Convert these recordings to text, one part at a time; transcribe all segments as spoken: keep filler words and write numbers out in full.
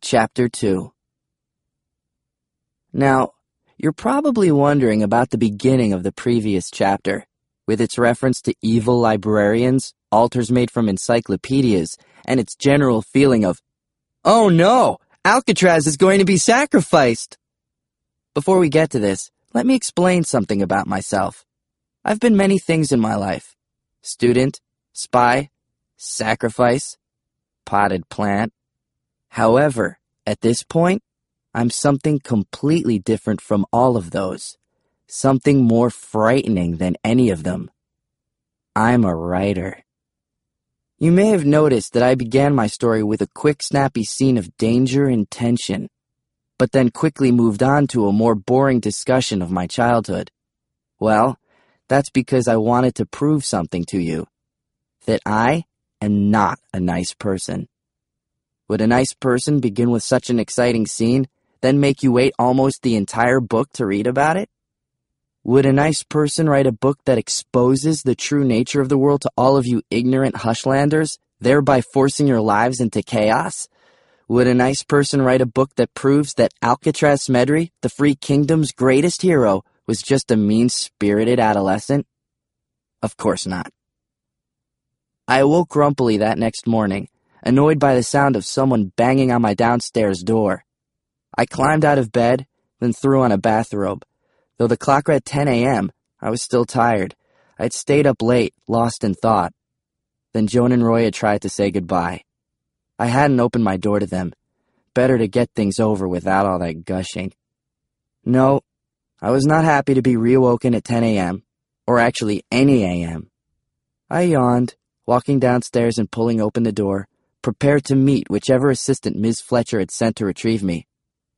Chapter two. Now, you're probably wondering about the beginning of the previous chapter, with its reference to evil librarians, altars made from encyclopedias, and its general feeling of, oh no, Alcatraz is going to be sacrificed. Before we get to this, let me explain something about myself. I've been many things in my life. Student, spy, sacrifice, potted plant. However, at this point, I'm something completely different from all of those. Something more frightening than any of them. I'm a writer. You may have noticed that I began my story with a quick, snappy scene of danger and tension, but then quickly moved on to a more boring discussion of my childhood. Well, that's because I wanted to prove something to you. That I am not a nice person. Would a nice person begin with such an exciting scene, then make you wait almost the entire book to read about it? Would a nice person write a book that exposes the true nature of the world to all of you ignorant hushlanders, thereby forcing your lives into chaos? Would a nice person write a book that proves that Alcatraz Smedry, the Free Kingdom's greatest hero, was just a mean-spirited adolescent? Of course not. I awoke grumpily that next morning, annoyed by the sound of someone banging on my downstairs door. I climbed out of bed, then threw on a bathrobe. Though the clock read ten a.m., I was still tired. I'd stayed up late, lost in thought. Then Joan and Roy had tried to say goodbye. I hadn't opened my door to them. Better to get things over without all that gushing. No, I was not happy to be reawoken at ten a.m., or actually any a m. I yawned, walking downstairs and pulling open the door, prepared to meet whichever assistant Miz Fletcher had sent to retrieve me.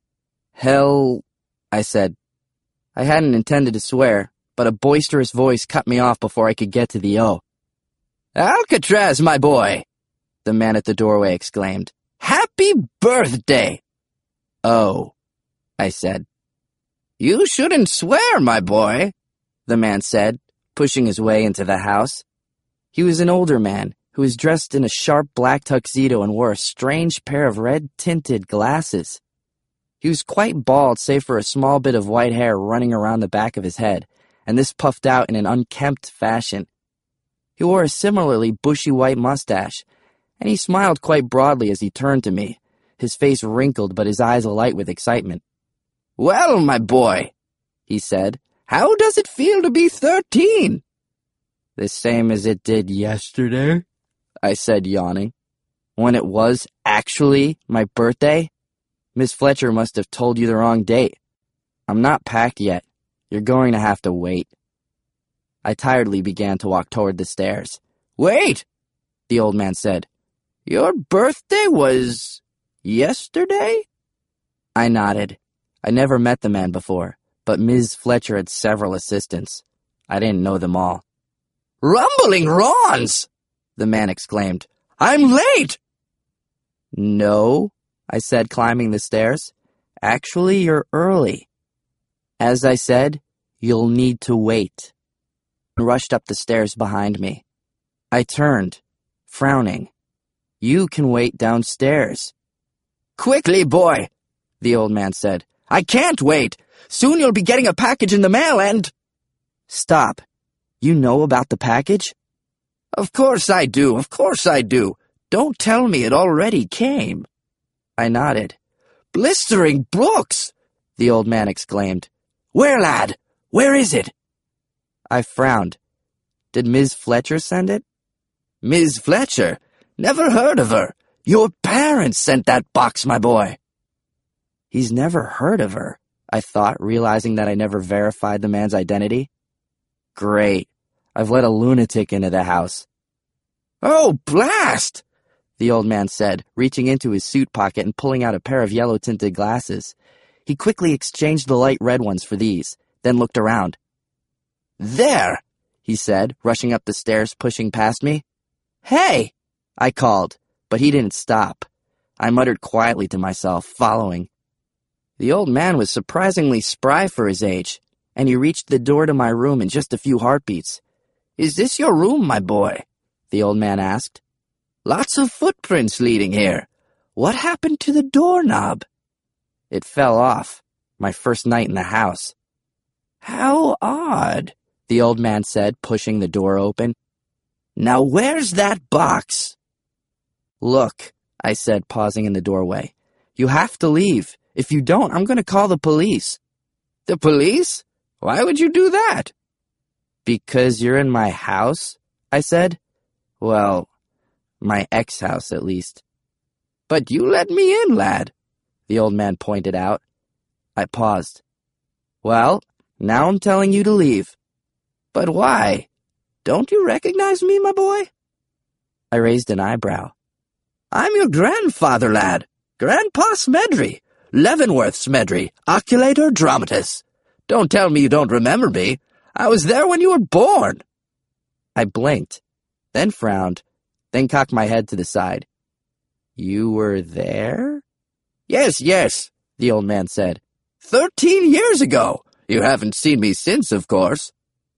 Hell, I said. I hadn't intended to swear, but a boisterous voice cut me off before I could get to the O. Alcatraz, my boy, the man at the doorway exclaimed. Happy birthday! Oh, I said. You shouldn't swear, my boy, the man said, pushing his way into the house. He was an older man who was dressed in a sharp black tuxedo and wore a strange pair of red-tinted glasses. He was quite bald save for a small bit of white hair running around the back of his head, and this puffed out in an unkempt fashion. He wore a similarly bushy white mustache, and he smiled quite broadly as he turned to me, his face wrinkled but his eyes alight with excitement. Well, my boy, he said, how does it feel to be thirteen? The same as it did yesterday, I said, yawning. When it was actually my birthday? Miss Fletcher must have told you the wrong date. I'm not packed yet. You're going to have to wait. I tiredly began to walk toward the stairs. Wait, the old man said. Your birthday was yesterday? I nodded. I never met the man before, but Miz Fletcher had several assistants. I didn't know them all. Rumbling Rons! The man exclaimed. I'm late! No, I said, climbing the stairs. Actually, you're early. As I said, you'll need to wait. And rushed up the stairs behind me. I turned, frowning. You can wait downstairs. Quickly, boy, the old man said. I can't wait. Soon you'll be getting a package in the mail and... Stop. You know about the package? Of course I do, of course I do. Don't tell me it already came. I nodded. Blistering books, the old man exclaimed. Where, lad? Where is it? I frowned. Did Miz Fletcher send it? Miz Fletcher? Never heard of her. Your parents sent that box, my boy. He's never heard of her, I thought, realizing that I never verified the man's identity. Great. I've let a lunatic into the house. Oh, blast! The old man said, reaching into his suit pocket and pulling out a pair of yellow-tinted glasses. He quickly exchanged the light red ones for these, then looked around. There, he said, rushing up the stairs, pushing past me. Hey, I called, but he didn't stop. I muttered quietly to myself, following. The old man was surprisingly spry for his age, and he reached the door to my room in just a few heartbeats. Is this your room, my boy? The old man asked. Lots of footprints leading here. What happened to the doorknob? It fell off, my first night in the house. How odd, the old man said, pushing the door open. Now where's that box? Look, I said, pausing in the doorway. You have to leave. If you don't, I'm going to call the police. The police? Why would you do that? Because you're in my house, I said. Well, my ex-house, at least. But you let me in, lad, the old man pointed out. I paused. Well, now I'm telling you to leave. But why? Don't you recognize me, my boy? I raised an eyebrow. I'm your grandfather, lad. Grandpa Smedry. Leavenworth Smedry, oculator dramatis. Don't tell me you don't remember me. I was there when you were born. I blinked, then frowned, then cocked my head to the side. You were there? Yes, yes, the old man said. Thirteen years ago. You haven't seen me since, of course.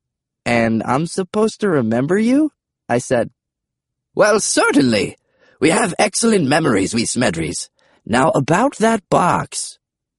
And I'm supposed to remember you? I said. Well, certainly. We have excellent memories, we Smedrys. Now, about that box.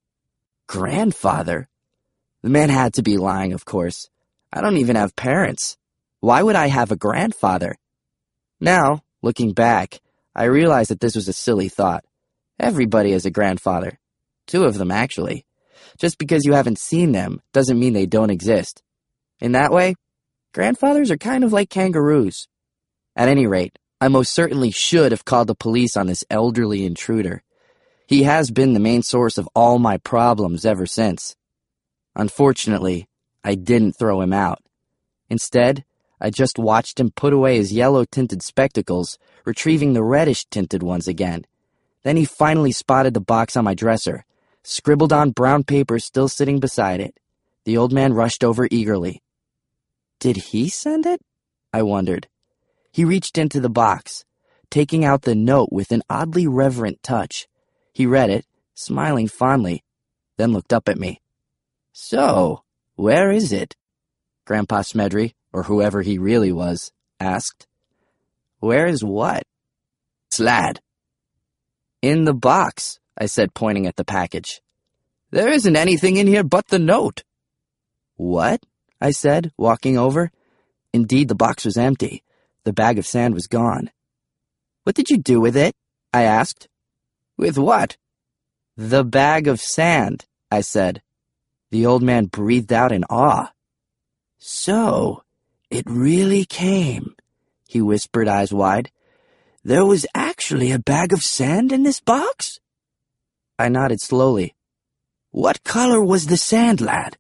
Grandfather? The man had to be lying, of course. I don't even have parents. Why would I have a grandfather? Now, looking back, I realized that this was a silly thought. Everybody has a grandfather. Two of them, actually. Just because you haven't seen them doesn't mean they don't exist. In that way, grandfathers are kind of like kangaroos. At any rate, I most certainly should have called the police on this elderly intruder. He has been the main source of all my problems ever since. Unfortunately, I didn't throw him out. Instead, I just watched him put away his yellow-tinted spectacles, retrieving the reddish-tinted ones again. Then he finally spotted the box on my dresser, scribbled on brown paper still sitting beside it. The old man rushed over eagerly. Did he send it? I wondered. He reached into the box, taking out the note with an oddly reverent touch. He read it, smiling fondly, then looked up at me. So, where is it? Grandpa Smedry, or whoever he really was, asked. Where is what? Slad. In the box, I said, pointing at the package. There isn't anything in here but the note. What? I said, walking over. Indeed, the box was empty. The bag of sand was gone. What did you do with it? I asked. With what? The bag of sand, I said. The old man breathed out in awe. So, it really came, he whispered, eyes wide. There was actually a bag of sand in this box? I nodded slowly. What color was the sand, lad?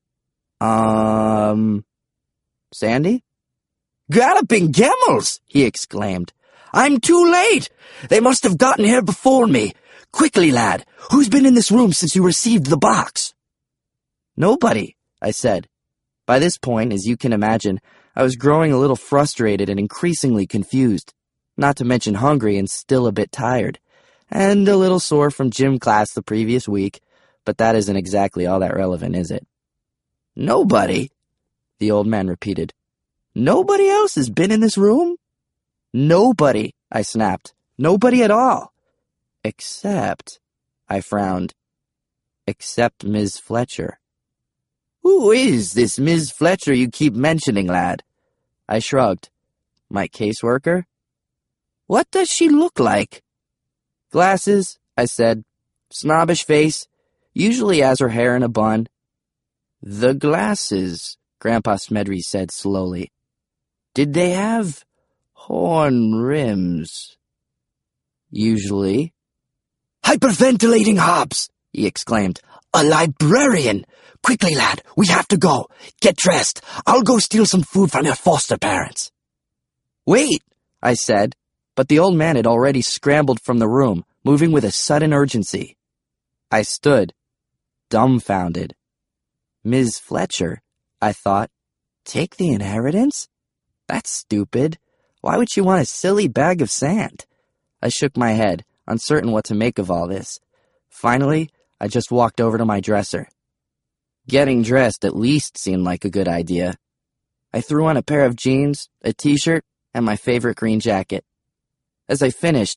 Um, sandy? Galloping camels, he exclaimed. I'm too late. They must have gotten here before me. Quickly, lad, who's been in this room since you received the box? Nobody, I said. By this point, as you can imagine, I was growing a little frustrated and increasingly confused, not to mention hungry and still a bit tired, and a little sore from gym class the previous week, but that isn't exactly all that relevant, is it? Nobody, the old man repeated. Nobody else has been in this room? Nobody, I snapped. Nobody at all. Except, I frowned. Except Miz Fletcher. Who is this Miz Fletcher you keep mentioning, lad? I shrugged. My caseworker? What does she look like? Glasses, I said. Snobbish face. Usually has her hair in a bun. The glasses, Grandpa Smedry said slowly. Did they have horn rims? Usually. Hyperventilating Hobbs, he exclaimed. A librarian! Quickly, lad, we have to go. Get dressed. I'll go steal some food from your foster parents. Wait, I said, but the old man had already scrambled from the room, moving with a sudden urgency. I stood, dumbfounded. Miz Fletcher, I thought. Take the inheritance? That's stupid. Why would she want a silly bag of sand? I shook my head, uncertain what to make of all this. Finally, I just walked over to my dresser. Getting dressed at least seemed like a good idea. I threw on a pair of jeans, a t-shirt, and my favorite green jacket. As I finished,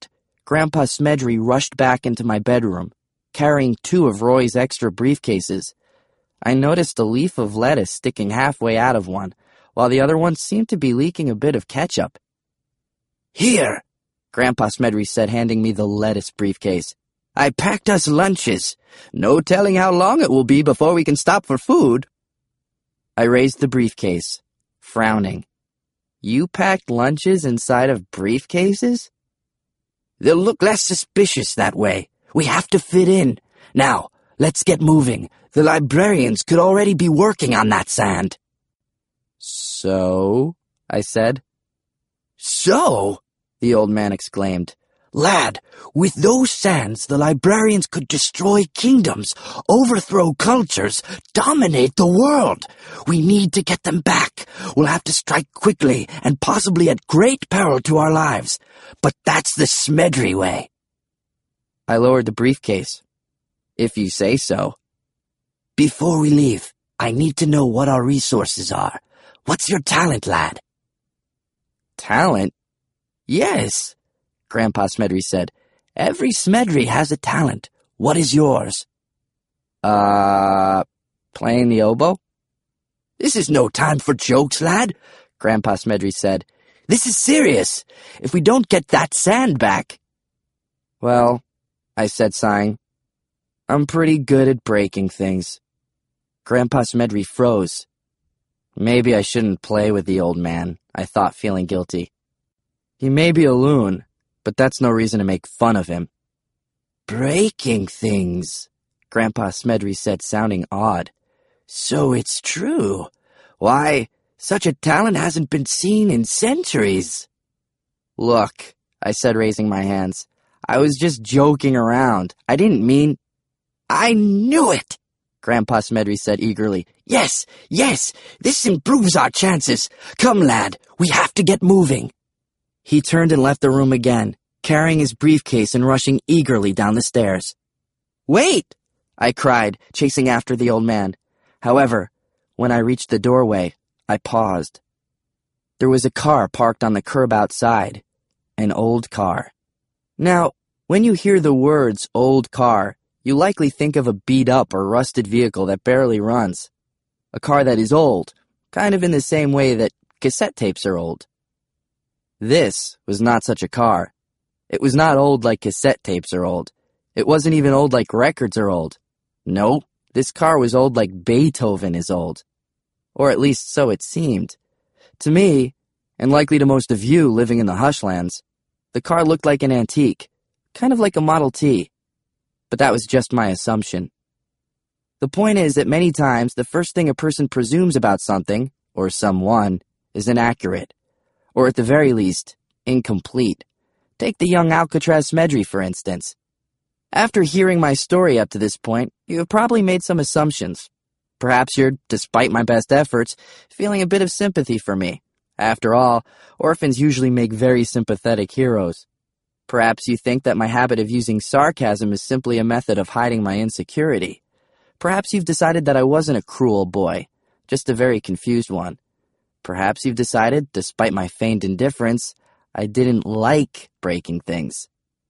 Grandpa Smedry rushed back into my bedroom, carrying two of Roy's extra briefcases. I noticed a leaf of lettuce sticking halfway out of one, while the other one seemed to be leaking a bit of ketchup. "Here," Grandpa Smedry said, handing me the lettuce briefcase. "I packed us lunches. No telling how long it will be before we can stop for food." I raised the briefcase, frowning. "You packed lunches inside of briefcases?" "They'll look less suspicious that way. We have to fit in. Now, let's get moving. The librarians could already be working on that sand." "So?" I said. "So?" the old man exclaimed. "Lad, with those sands, the librarians could destroy kingdoms, overthrow cultures, dominate the world. We need to get them back. We'll have to strike quickly and possibly at great peril to our lives. But that's the Smedry way." I lowered the briefcase. "If you say so." "Before we leave, I need to know what our resources are. What's your talent, lad?" "Talent? Yes," Grandpa Smedry said. "Every Smedry has a talent. What is yours?" Uh, playing the oboe?" "This is no time for jokes, lad," Grandpa Smedry said. "This is serious. If we don't get that sand back—" "Well," I said, sighing, "I'm pretty good at breaking things." Grandpa Smedry froze. Maybe I shouldn't play with the old man, I thought, feeling guilty. He may be a loon, but that's no reason to make fun of him. "Breaking things," Grandpa Smedry said, sounding odd. "So it's true. Why, such a talent hasn't been seen in centuries." "Look," I said, raising my hands, "I was just joking around. I didn't mean—" "I knew it!" Grandpa Smedry said eagerly. "Yes, yes, this improves our chances. Come, lad, we have to get moving." He turned and left the room again, carrying his briefcase and rushing eagerly down the stairs. "Wait!" I cried, chasing after the old man. However, when I reached the doorway, I paused. There was a car parked on the curb outside, an old car. Now, when you hear the words old car, you likely think of a beat-up or rusted vehicle that barely runs. A car that is old, kind of in the same way that cassette tapes are old. This was not such a car. It was not old like cassette tapes are old. It wasn't even old like records are old. No, this car was old like Beethoven is old. Or at least so it seemed. To me, and likely to most of you living in the Hushlands, the car looked like an antique, kind of like a Model T. But that was just my assumption. The point is that many times the first thing a person presumes about something, or someone, is inaccurate, or at the very least, incomplete. Take the young Alcatraz Smedry, for instance. After hearing my story up to this point, you have probably made some assumptions. Perhaps you're, despite my best efforts, feeling a bit of sympathy for me. After all, orphans usually make very sympathetic heroes. Perhaps you think that my habit of using sarcasm is simply a method of hiding my insecurity. Perhaps you've decided that I wasn't a cruel boy, just a very confused one. Perhaps you've decided, despite my feigned indifference, I didn't like breaking things.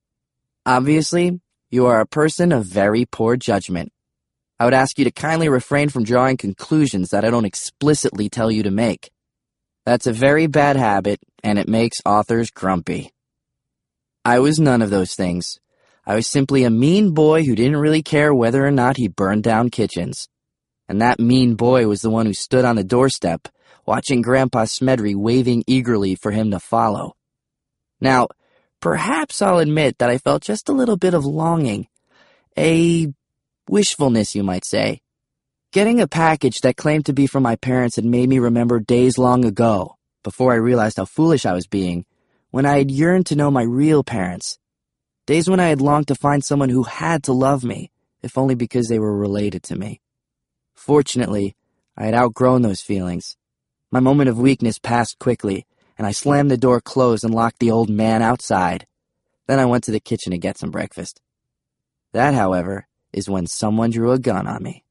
Obviously, you are a person of very poor judgment. I would ask you to kindly refrain from drawing conclusions that I don't explicitly tell you to make. That's a very bad habit, and it makes authors grumpy. I was none of those things. I was simply a mean boy who didn't really care whether or not he burned down kitchens. And that mean boy was the one who stood on the doorstep, watching Grandpa Smedry waving eagerly for him to follow. Now, perhaps I'll admit that I felt just a little bit of longing. A wishfulness, you might say. Getting a package that claimed to be from my parents had made me remember days long ago, before I realized how foolish I was being, when I had yearned to know my real parents. Days when I had longed to find someone who had to love me, if only because they were related to me. Fortunately, I had outgrown those feelings. My moment of weakness passed quickly, and I slammed the door closed and locked the old man outside. Then I went to the kitchen to get some breakfast. That, however, is when someone drew a gun on me.